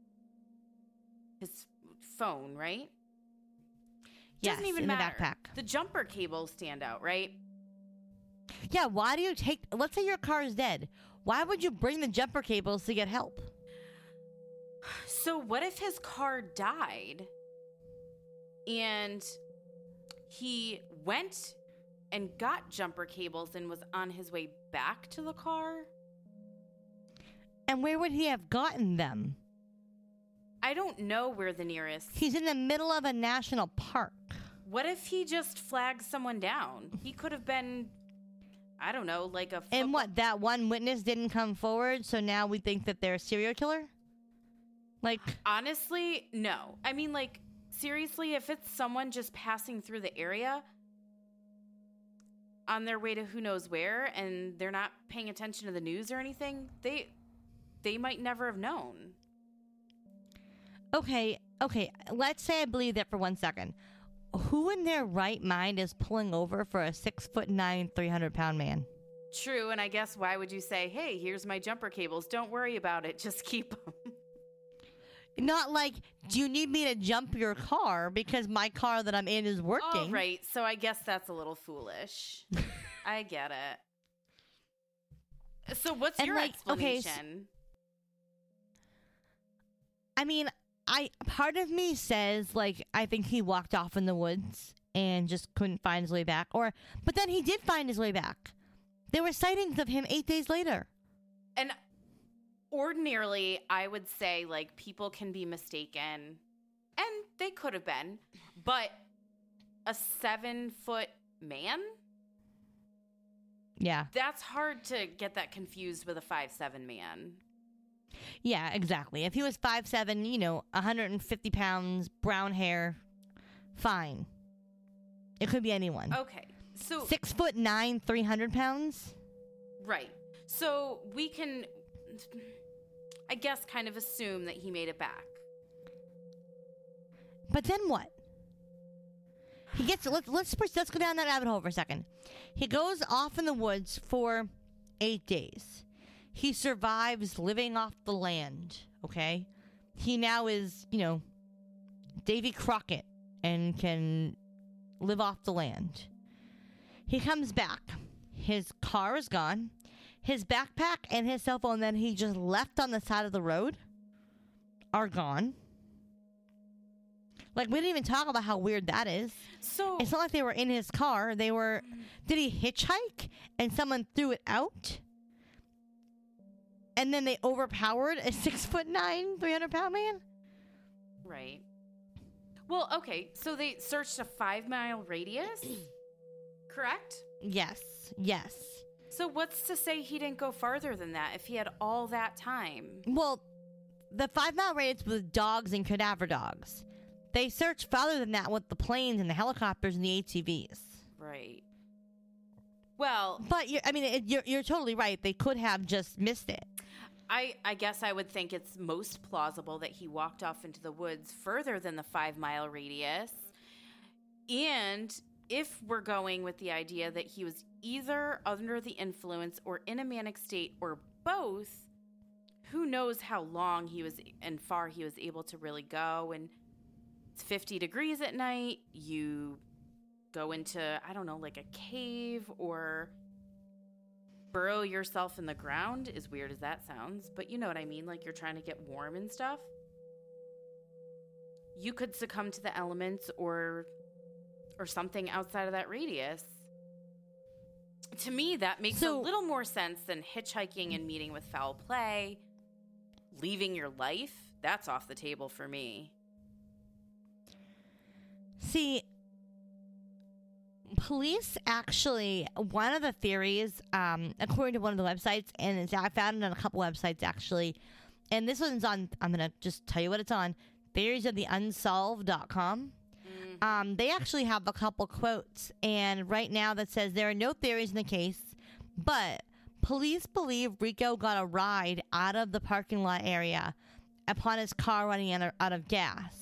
his phone, right? Yes, Doesn't even in matter. the backpack. The jumper cables stand out, right? Yeah, why do you let's say your car is dead. Why would you bring the jumper cables to get help? So what if his car died and he went and got jumper cables and was on his way back to the car? And where would he have gotten them? I don't know where the nearest... He's in the middle of a national park. What if he just flagged someone down? He could have been, I don't know, like a... And what, that one witness didn't come forward, so now we think that they're a serial killer? Like... Honestly, no. I mean, like, seriously, if it's someone just passing through the area on their way to who knows where, and they're not paying attention to the news or anything, they might never have known. Okay, let's say I believe that for 1 second. Who in their right mind is pulling over for a 6'9", 300-pound man? True, and I guess why would you say, hey, here's my jumper cables, don't worry about it, just keep them. Not like, do you need me to jump your car because my car that I'm in is working? Oh, right, so I guess that's a little foolish. I get it. So what's your explanation? I mean, part of me says, like, I think he walked off in the woods and just couldn't find his way back. But then he did find his way back. There were sightings of him 8 days later. And ordinarily, I would say, like, people can be mistaken. And they could have been. But a 7-foot man? Yeah. That's hard to get that confused with a 5'7" man. Yeah, exactly. If he was 5'7", 150 pounds, brown hair, fine. It could be anyone. Okay, so 6'9", 300 pounds. Right. So we can, I guess, kind of assume that he made it back. But then what? He gets. Let's go down that rabbit hole for a second. He goes off in the woods for 8 days. He survives living off the land, okay? He now is, Davy Crockett and can live off the land. He comes back. His car is gone. His backpack and his cell phone that he just left on the side of the road are gone. Like, we didn't even talk about how weird that is. So it's not like they were in his car. They were... Did he hitchhike and someone threw it out? And then they overpowered a 6'9", 300-pound man? Right. Well, okay, so they searched a 5-mile radius, correct? Yes. So what's to say he didn't go farther than that if he had all that time? Well, the 5-mile radius with dogs and cadaver dogs. They searched farther than that with the planes and the helicopters and the ATVs. Right. Well... But, you're totally right. They could have just missed it. I guess I would think it's most plausible that he walked off into the woods further than the 5-mile radius. And if we're going with the idea that he was either under the influence or in a manic state or both, who knows how long he was and far he was able to really go. And it's 50 degrees at night. You go into, I don't know, like a cave or... burrow yourself in the ground, as weird as that sounds, but you know what I mean, like you're trying to get warm and stuff. You could succumb to the elements or something outside of that radius. To me, that makes a little more sense than hitchhiking and meeting with foul play. Leaving your life, that's off the table for me. See, police actually, one of the theories, according to one of the websites, and I found it on a couple websites actually, and this one's on, I'm going to just tell you what it's on, theoriesoftheunsolved.com. They actually have a couple quotes, and right now that says there are no theories in the case, but police believe Rico got a ride out of the parking lot area upon his car running out of gas.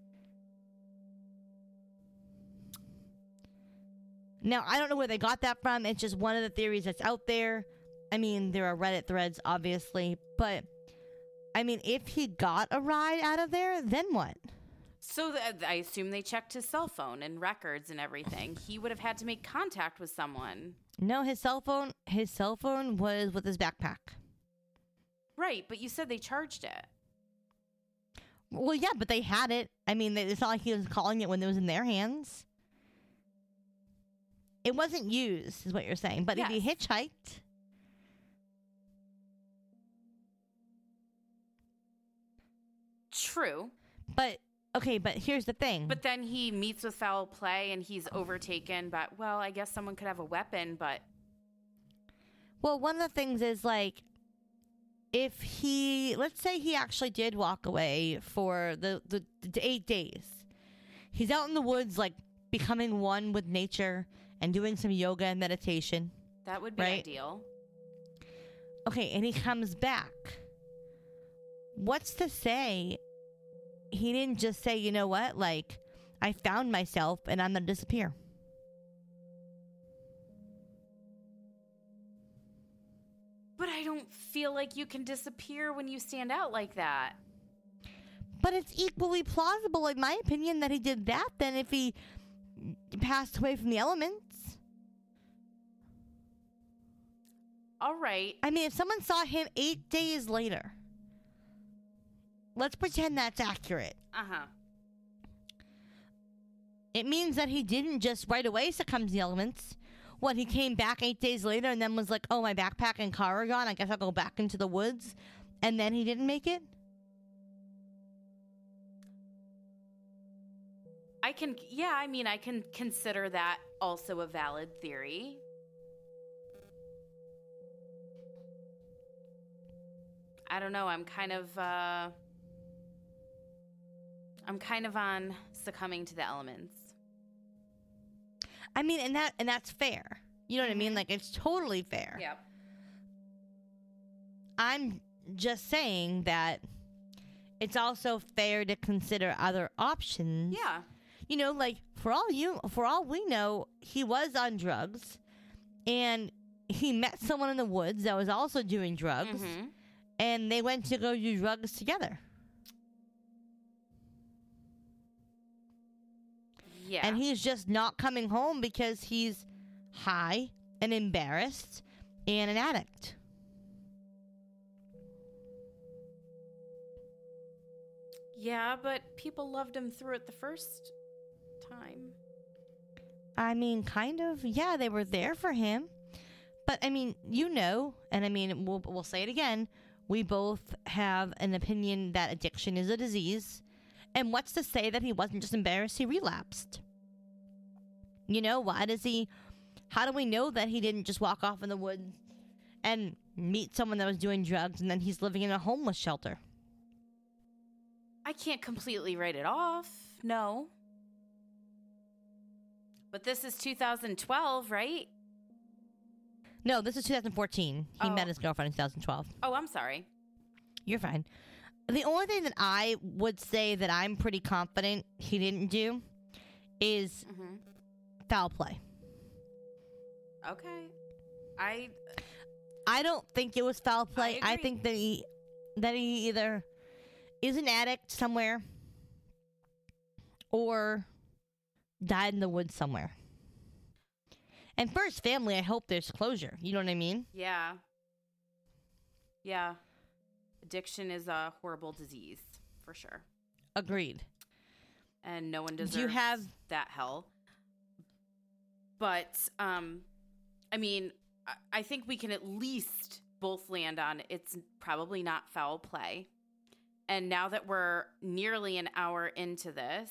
Now, I don't know where they got that from. It's just one of the theories that's out there. I mean, there are Reddit threads, obviously. But, I mean, if he got a ride out of there, then what? So I assume they checked his cell phone and records and everything. He would have had to make contact with someone. No, his cell phone was with his backpack. Right, but you said they charged it. Well, yeah, but they had it. I mean, it's not like he was calling it when it was in their hands. It wasn't used, is what you're saying. But yes. If he hitchhiked... True. But Okay, but here's the thing. But then he meets with foul play and he's overtaken. But, well, I guess someone could have a weapon, but... Well, one of the things is, like, if he... Let's say he actually did walk away for the 8 days. He's out in the woods, like, becoming one with nature and doing some yoga and meditation. That would be ideal. Okay, and he comes back. What's to say he didn't just say, you know what, like, I found myself and I'm going to disappear? But I don't feel like you can disappear when you stand out like that. But it's equally plausible, in my opinion, that he did that than if he passed away from the elements. All right. I mean, if someone saw him 8 days later, let's pretend that's accurate. Uh-huh. It means that he didn't just right away succumb to the elements. What, he came back 8 days later and then was like, oh, my backpack and car are gone. I guess I'll go back into the woods. And then he didn't make it? I can consider that also a valid theory. I don't know. I'm kind of on succumbing to the elements. I mean, and that's fair. You know what I mean? Like, it's totally fair. Yep. I'm just saying that it's also fair to consider other options. Yeah. You know, like, for all we know, he was on drugs, and he met someone in the woods that was also doing drugs, and they went to go do drugs together. Yeah. And he's just not coming home because he's high and embarrassed and an addict. Yeah, but people loved him through it the first time. I mean, kind of. Yeah, they were there for him. But, I mean, you know, and I mean, we'll say it again. We both have an opinion that addiction is a disease. And what's to say that he wasn't just embarrassed, he relapsed? You know, how do we know that he didn't just walk off in the woods and meet someone that was doing drugs and then he's living in a homeless shelter? I can't completely write it off. No. But this is 2012, right? No, this is 2014. He met his girlfriend in 2012. Oh, I'm sorry. You're fine. The only thing that I would say that I'm pretty confident he didn't do is foul play. Okay. I don't think it was foul play. I think that he either is an addict somewhere or died in the woods somewhere. And for his family, I hope there's closure. You know what I mean? Yeah. Yeah. Addiction is a horrible disease, for sure. Agreed. And no one deserves that hell. But, I mean, I think we can at least both land on it's probably not foul play. And now that we're nearly an hour into this,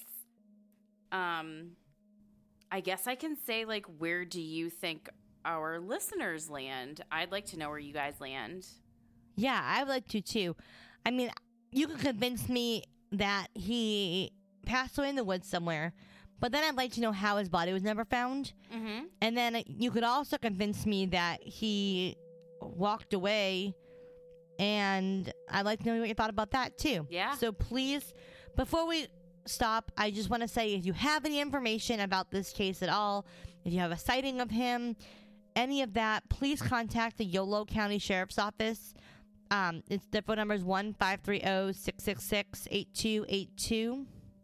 I guess I can say, like, where do you think our listeners land? I'd like to know where you guys land. Yeah, I would like to, too. I mean, you could convince me that he passed away in the woods somewhere, but then I'd like to know how his body was never found. Mm-hmm. And then you could also convince me that he walked away, and I'd like to know what you thought about that, too. Yeah. So please, before we stop, I just want to say, if you have any information about this case at all, if you have a sighting of him, any of that, please contact the Yolo County Sheriff's Office. It's the phone number is 1-530-666-8282.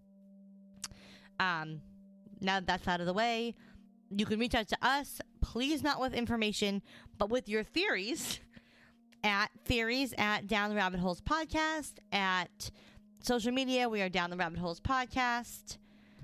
Now that that's out of the way, you can reach out to us, please not with information, but with your theories at Down the Rabbit Holes Podcast. At social media, we are Down the Rabbit Holes Podcast.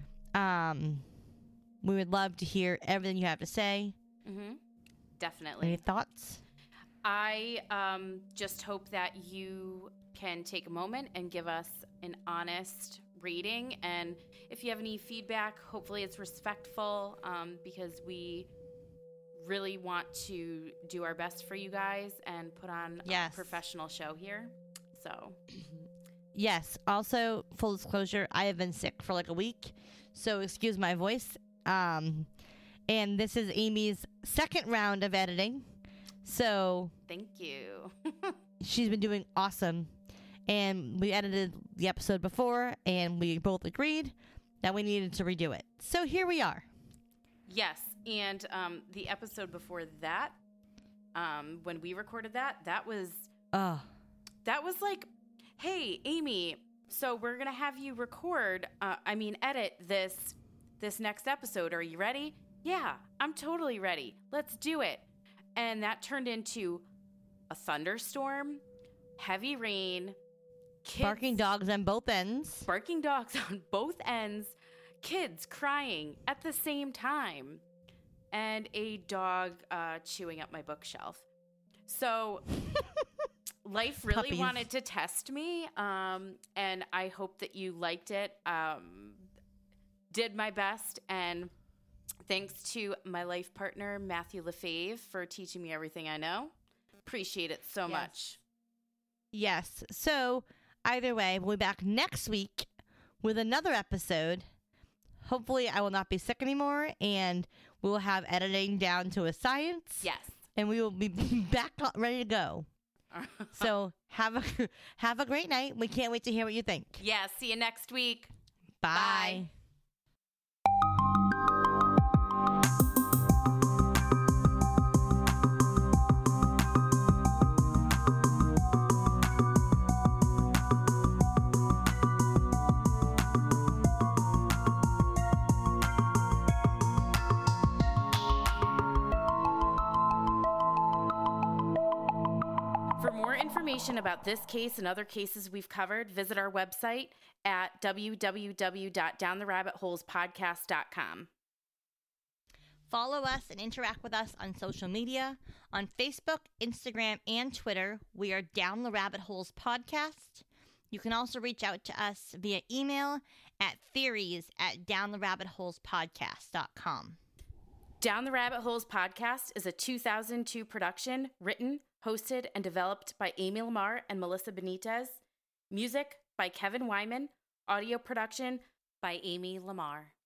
We would love to hear everything you have to say. Mm-hmm. Definitely. Any thoughts? I just hope that you can take a moment and give us an honest rating. And if you have any feedback, hopefully it's respectful, because we really want to do our best for you guys and put on a professional show here. So yes. Also, full disclosure, I have been sick for like a week, so excuse my voice. And this is Amy's second round of editing. So thank you. She's been doing awesome. And we edited the episode before, and we both agreed that we needed to redo it. So here we are. Yes. And the episode before that, when we recorded that was like, hey, Amy, so we're going to have you edit this next episode. Are you ready? Yeah, I'm totally ready. Let's do it. And that turned into a thunderstorm, heavy rain, kids, barking dogs on both ends, kids crying at the same time, and a dog chewing up my bookshelf. So life really Puppies. wanted to test me, and I hope that you liked it. Did my best, and thanks to my life partner, Matthew Lefebvre, for teaching me everything I know. Appreciate it so much. Yes. So either way, we'll be back next week with another episode. Hopefully I will not be sick anymore, and we will have editing down to a science. Yes. And we will be back ready to go. So have a great night. We can't wait to hear what you think. Yeah. See you next week. Bye. Information about this case and other cases we've covered, visit our website at www.downtherabbitholespodcast.com. Follow us and interact with us on social media. On Facebook, Instagram, and Twitter, we are Down the Rabbit Holes Podcast. You can also reach out to us via email at theories@downtherrabbitholespodcast.com. Down the Rabbit Holes Podcast is a 2002 production, written, hosted, and developed by Amy Lamar and Melissa Benitez. Music by Kevin Wyman. Audio production by Amy Lamar.